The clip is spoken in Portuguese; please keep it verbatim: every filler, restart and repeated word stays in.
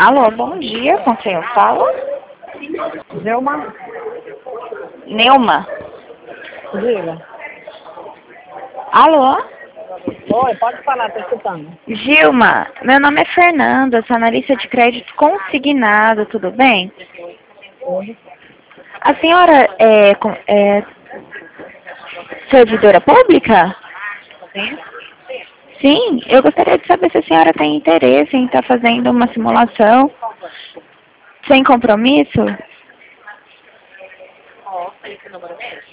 Alô, bom dia, com quem eu falo? Gilma? Neuma. Diga. Alô? Oi, pode falar, tô escutando. Gilma, meu nome é Fernanda, sou analista de crédito consignado, tudo bem? Oi. A senhora é, com- é servidora pública? Sim? Sim, eu gostaria de saber se a senhora tem interesse em estar fazendo uma simulação sem compromisso.